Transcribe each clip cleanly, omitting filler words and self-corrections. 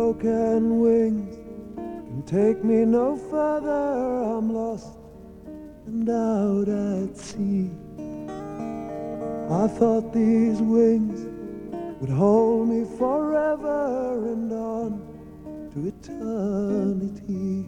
broken wings can take me no further. I'm lost and out at sea. I thought these wings would hold me forever and on to eternity.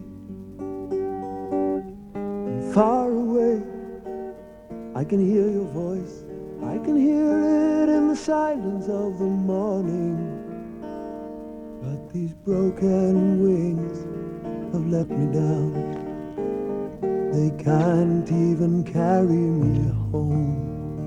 And far away, I can hear your voice. I can hear it in the silence of the morning. But these broken wings have let me down. They can't even carry me home.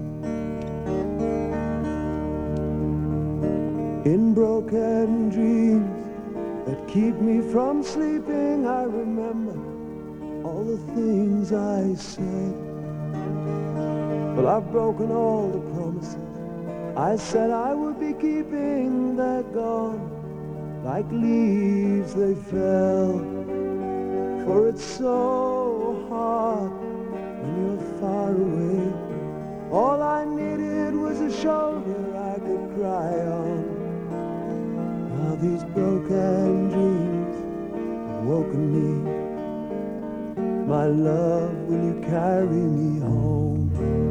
In broken dreams that keep me from sleeping, I remember all the things I said. Well, I've broken all the promises I said I would be keeping. They're gone, like leaves they fell. For it's so hard when you're far away. All I needed was a shoulder I could cry on. Now these broken dreams have woken me. My love, will you carry me home?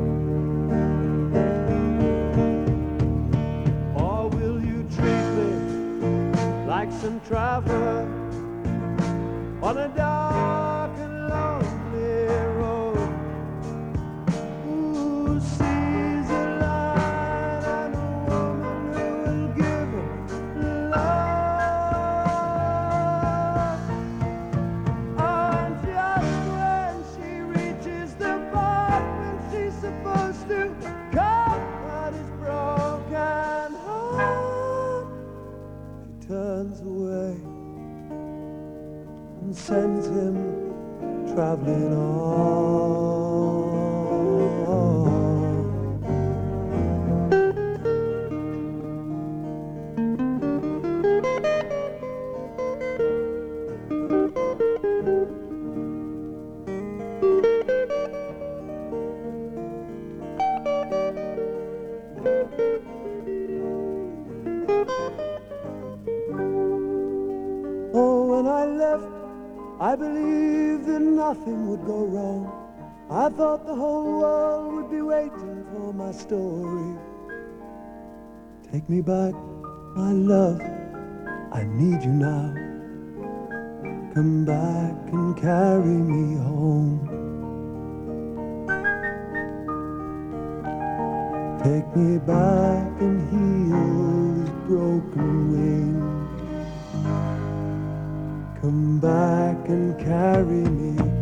Or will you treat me like some traveler on a dark and lonely road, who sees a light and a woman who will give him love? And just when she reaches the part when she's supposed to comfort his broken heart, she turns away and sends him traveling on. Oh, when I left, I believed that nothing would go wrong. I thought the whole world would be waiting for my story. Take me back, my love, I need you now. Come back and carry me home. Take me back and heal these broken wings. Come back and carry me home.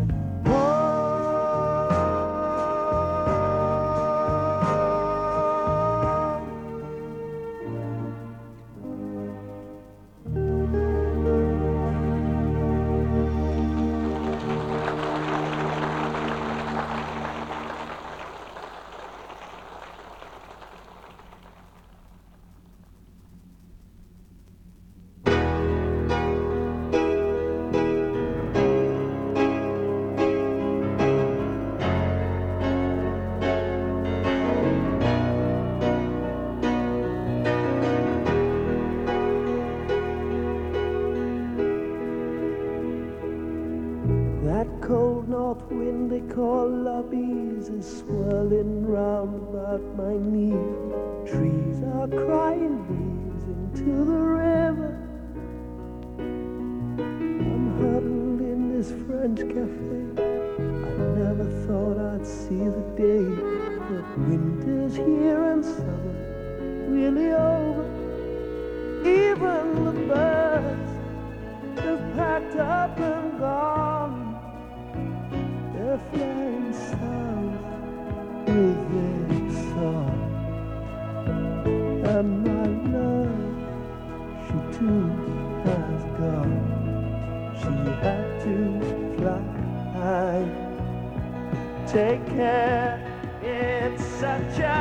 That cold north wind they call lobbies is swirling round about my knees. Trees are crying leaves into the river. I'm huddled in this French cafe. I never thought I'd see the day, but winter's here and summer really over. Even the birds have packed up and gone. They're flying south with their song. And my love, she too has gone. She had to fly. Take care, it's such a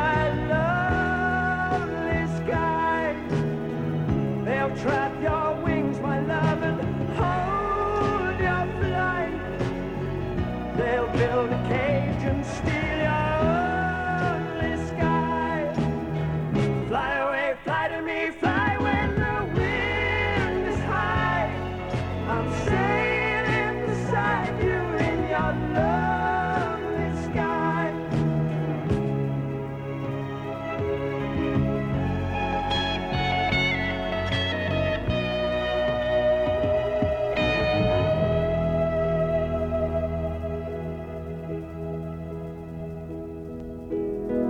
lonely sky. They'll trap your wings, my love, and hold your flight. They'll build a cage and steal your only sky. Fly away, fly to me, fly when the wind is high.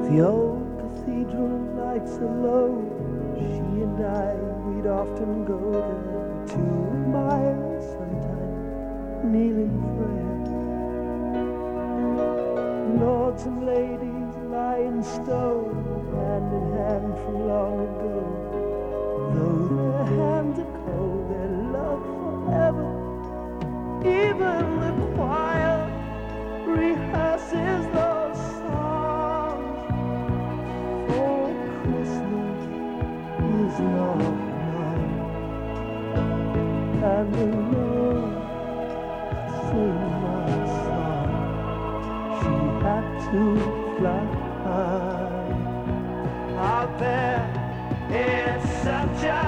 The old cathedral lights are low. She and I, we'd often go there 2 miles sometimes, kneeling prayer. Lords and ladies lie in stone, hand in hand from long ago. Though their hands are cold, their love forever. Even the choir rehearses those songs. For Christmas is not mine, and the Lord sing my song. She had to fly out there. It's such a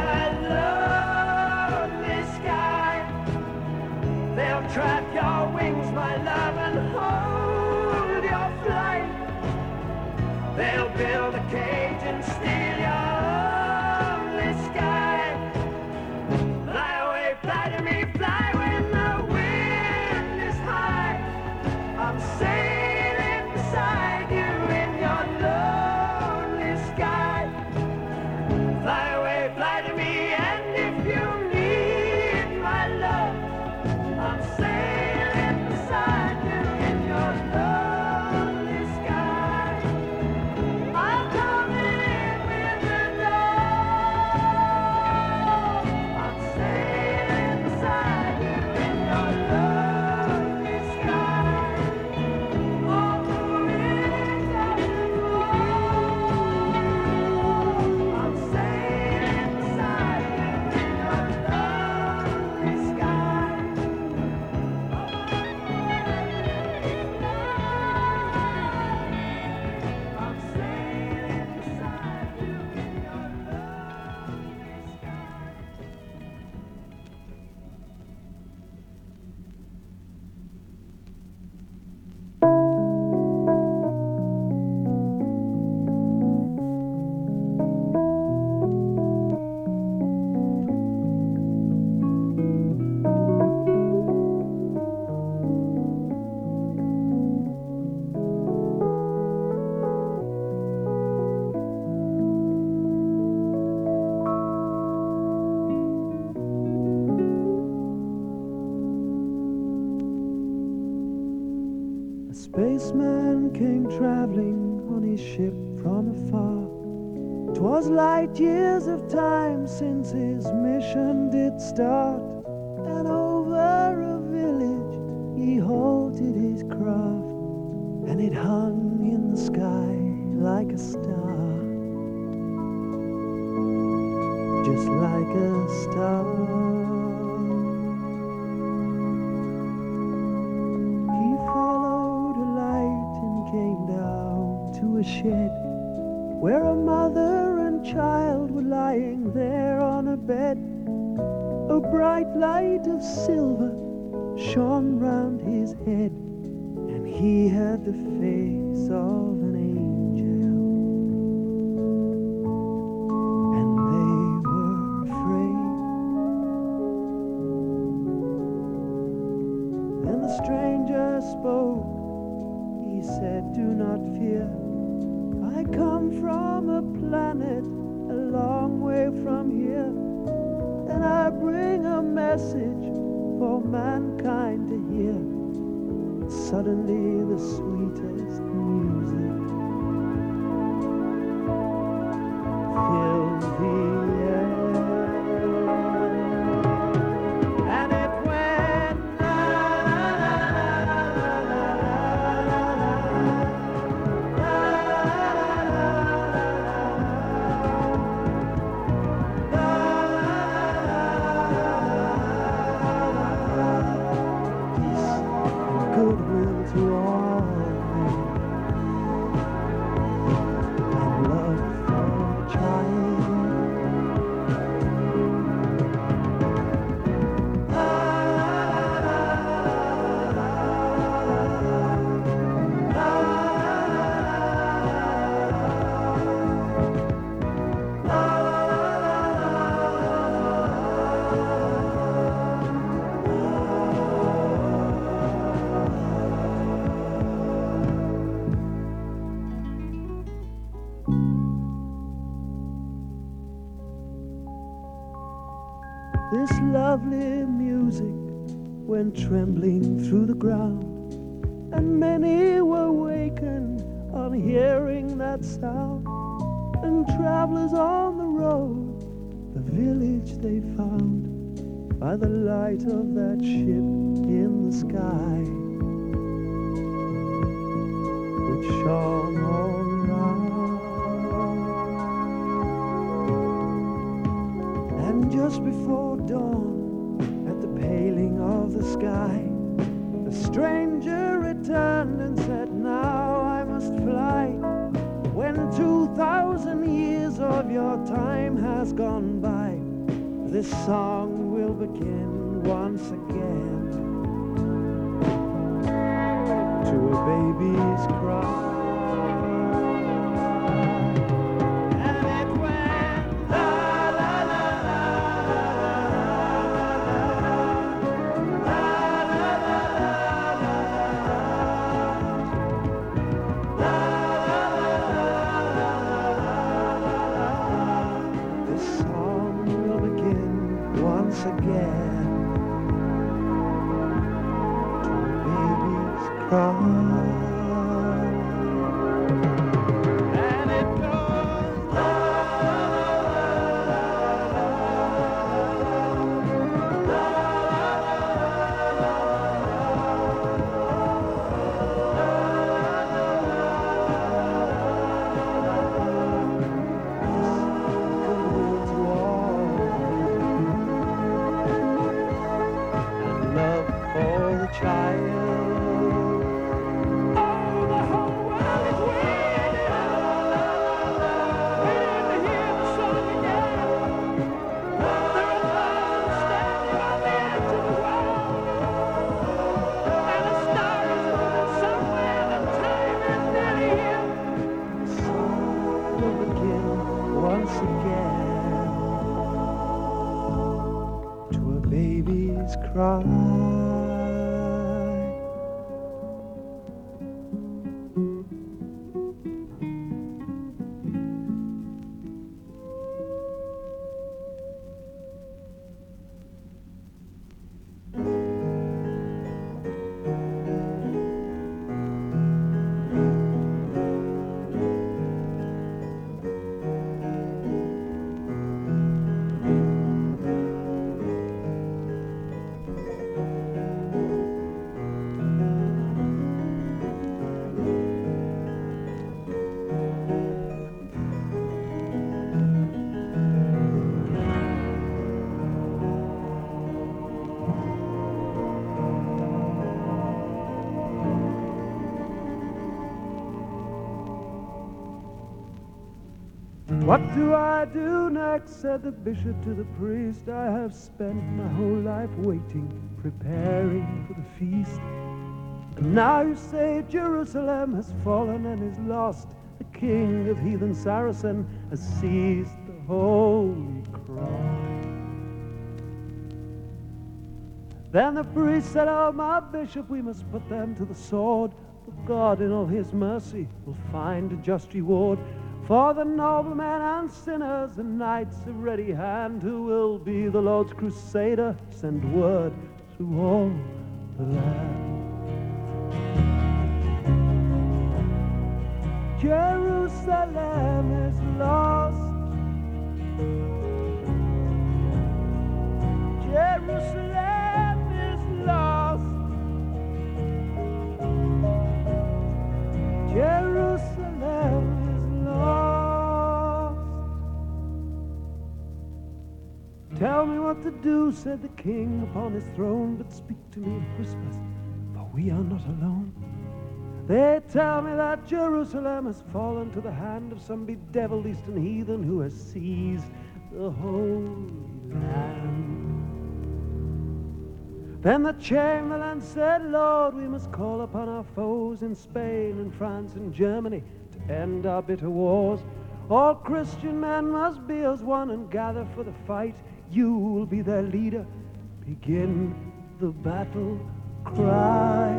lonely sky. They'll trap your wings, my love, and hold your flight. They'll build a cage and steal your only sky. Fly away, fly to me, fly when the wind is high. I'm sailing beside you in your lonely sky. Fly away, fly to me, and if you need my love, I'm sailing beside you in your lonely sky. I'm coming in with the dawn. I'm sailing beside you in your lonely sky. Oh, it's I'm sailing beside you in your lonely sky. I'm sailing beside you in your lonely sky. A spaceman came traveling on his ship from afar. 'Twas light years of time since his mission did start, and over a village he halted his craft, and it hung in the sky like a star, just like a star. He followed a light and came down to a shed where a mother and child were lying there on a bed. A bright light of silver shone round his head, and he had the face of an angel, and they were afraid. Then the stranger spoke. He said, "Do not fear. I come from a planet a long way from here, and I bring a message for mankind to hear." Suddenly the sweetest music filled the air, and it went la la la la la la la la peace and goodwill to all men, and love for a child. lovely music went trembling through the ground, and many were wakened on hearing that sound. And travelers on the road, the village they found by the light of that ship in the sky, which shone all around. And just before dawn, at the paling of the sky, the stranger returned and said, "Now I must fly. When 2,000 years of your time has gone by, this song will begin once again to a baby's cry." And it went la la la la la la again to a baby's cry. And it goes la la cry. What do I do next? Said the bishop to the priest. I have spent my whole life waiting, preparing for the feast. And now you say Jerusalem has fallen and is lost. The king of heathen Saracen has seized the holy cross. Then the priest said, "Oh, my bishop, we must put them to the sword. For God in all his mercy will find a just reward for the noblemen and sinners and knights of ready hand, who will be the Lord's crusader, send word through all the land." Jerusalem is lost. Jerusalem is lost. Jerusalem is lost. "Tell me what to do," said the king upon his throne, "but speak to me in whispers, for we are not alone. They tell me that Jerusalem has fallen to the hand of some bedeviled eastern heathen who has seized the Holy Land." Then the chamberlain said, "Lord, we must call upon our foes in Spain and France and Germany to end our bitter wars. All Christian men must be as one and gather for the fight. You will be their leader. Begin the battle cry."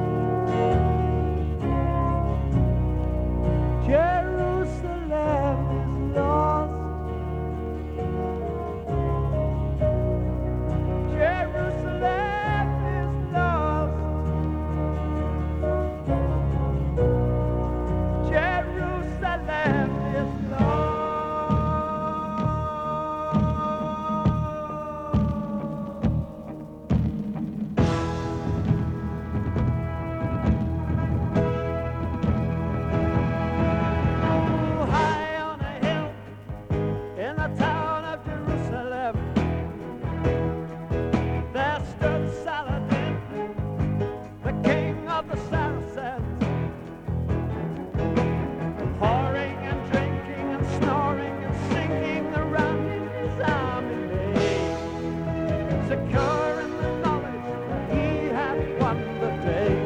Jerusalem is lost. of the Saracens, whoring and drinking and snoring and singing around in his army maze, secure in the knowledge that he had won the day.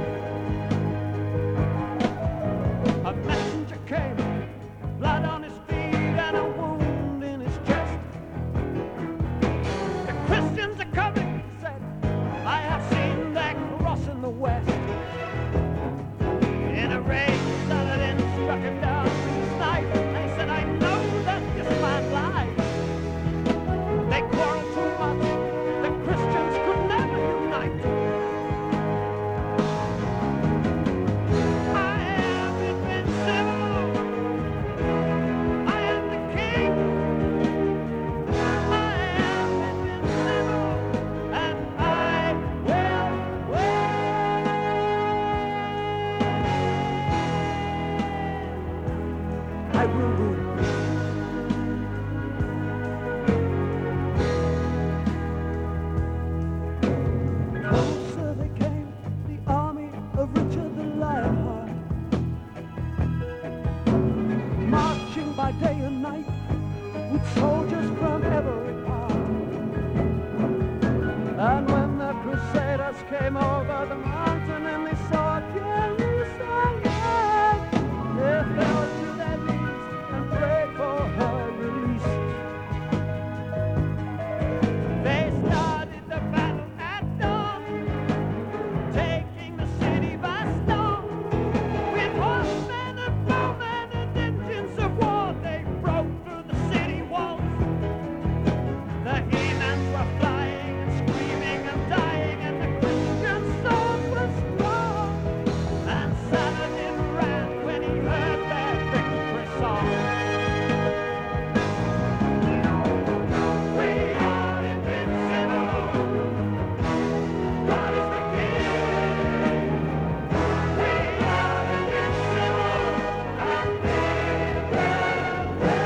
A messenger came, blood on his feet and a wound in his chest. The Christians are coming, he said. I have seen their cross in the west. In a rage, Saladin struck him down with his knife. They said, I know that this man lies. They quarreled too much. The Christians could never unite. I am invincible. I am the king. I am invincible. And I will win. I will win. Closer they came, the army of Richard the Lionheart, marching by day and night with soldiers from every part. And when the Crusaders came over the mountain and they saw Jerusalem, they fell to their knees and prayed for her release. They started the battle at dawn, taking the city by storm. With horsemen and bowmen and engines of war, they broke through the city walls. The heathens were flying and screaming and dying, and the Christian sword was strong. And Saladin ran when he heard their victory song. We are invincible. God is the King. We are invincible, and we will win.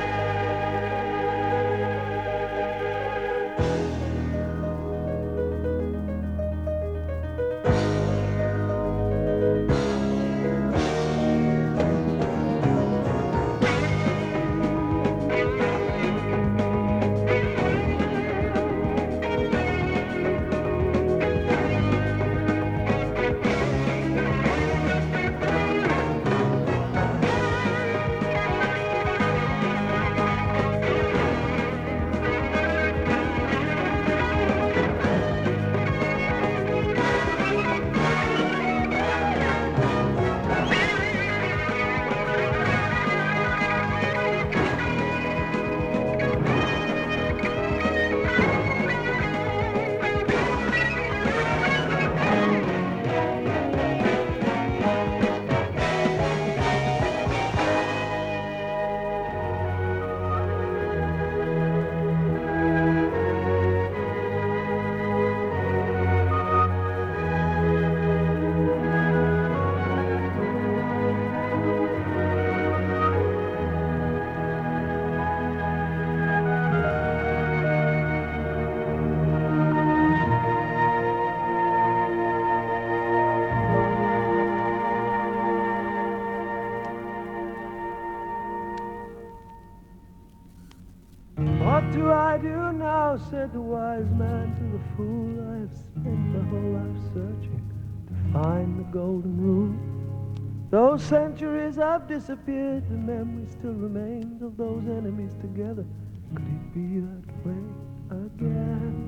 What do I do now, said the wise man to the fool. I have spent my whole life searching to find the golden rule. Those centuries have disappeared, the memory still remains of those enemies together. Could it be that way again?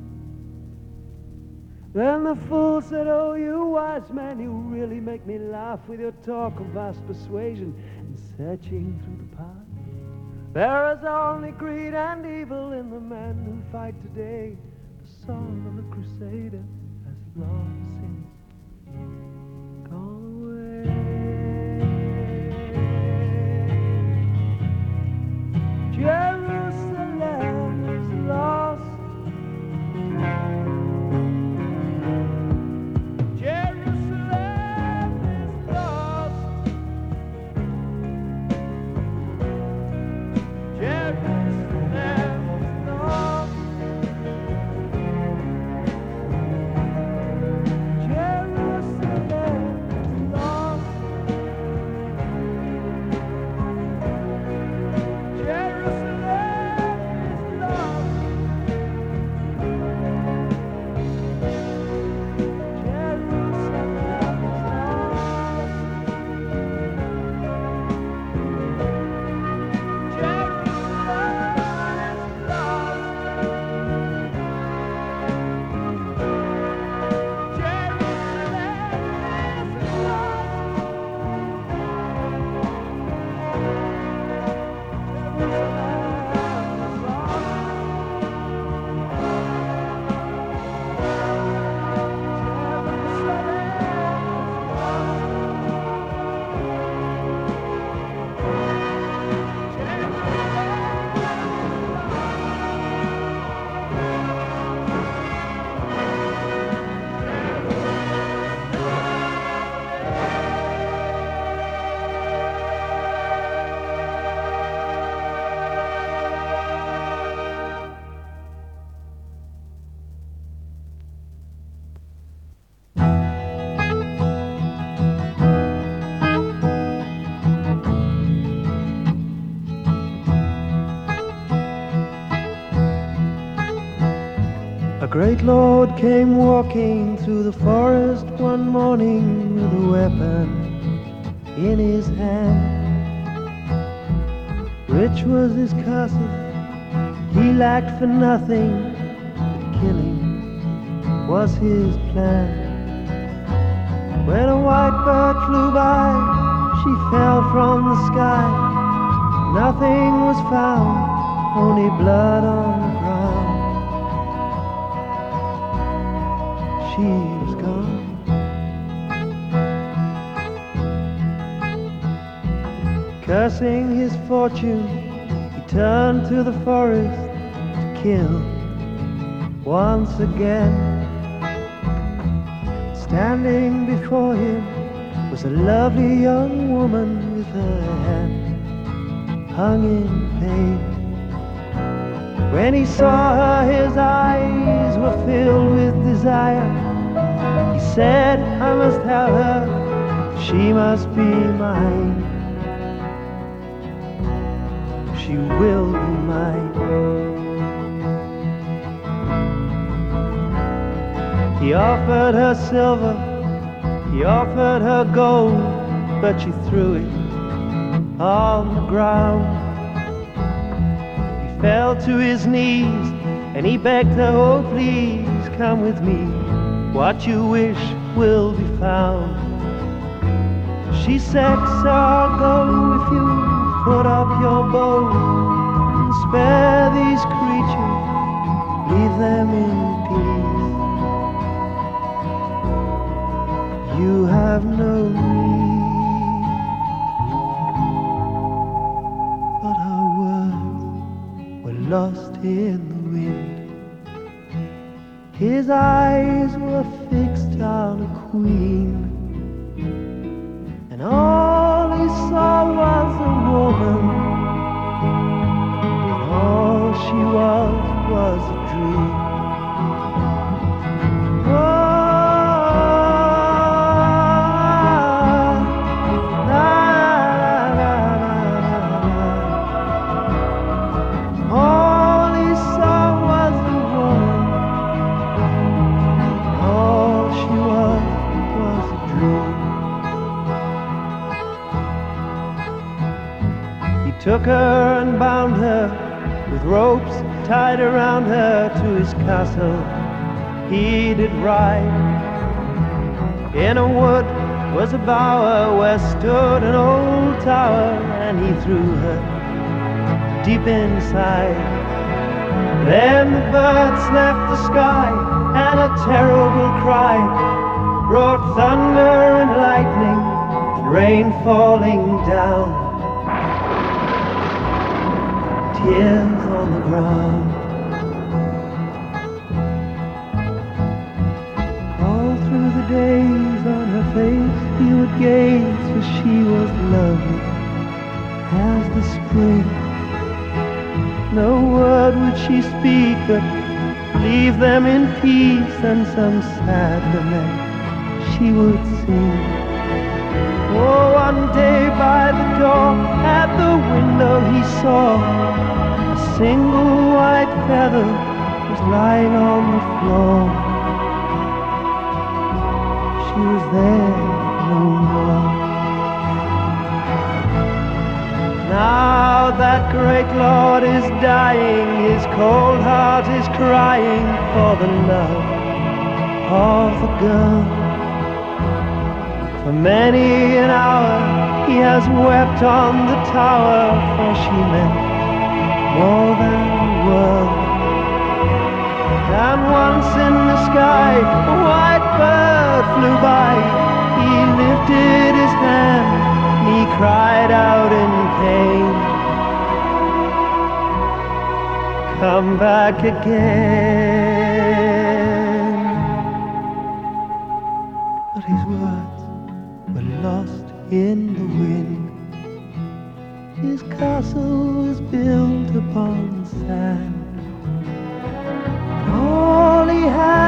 Then the fool said, oh, you wise man, you really make me laugh with your talk of vast persuasion and searching through the past. There is only greed and evil in the men who fight today. The song of the Crusader has long since gone away. Jerusalem is lost. Jerusalem is lost. Jerusalem is lost. great lord came walking through the forest one morning with a weapon in his hand. Rich was his castle, he lacked for nothing, but killing was his plan. When a white bird flew by, she fell from the sky. Nothing was found, only blood on the ground. She was gone. Cursing his fortune, he turned to the forest to kill once again. Standing before him was a lovely young woman with her hand hung in pain. When he saw her, his eyes were filled with desire. He said, I must have her, she must be mine. She will be mine. He offered her silver, he offered her gold, but she threw it on the ground. He fell to his knees and he begged her, oh please come with me, what you wish will be found. She said, so I'll go if you put up your bow and spare these creatures, leave them in peace. You have no need, but her words were lost in the wind. His eyes were fixed on a queen, and all he saw was a woman, and all she was a dream. All he saw was a woman, all she was a dream. He took her and bound her with ropes tied around her to his castle. He did ride. In a wood was a bower where stood an old tower, and he threw her deep inside. Then the birds left the sky, and a terrible cry brought thunder and lightning and rain falling down, tears on the ground. All through the days on her face he would gaze, for she was lovely as the spring. No word would she speak, but leave them in peace, and some sad lament she would sing. Oh, one day by the door, at the window he saw a single white feather was lying on the floor. She was there no more. Now that great lord is dying, his cold heart is crying for the love of the girl. For many an hour he has wept on the tower, for she meant more than the world. And once in the sky a white bird flew by. He lifted his hand, he cried out in pain, come back again. But his words were lost in the wind. His castle was built upon sand. All he had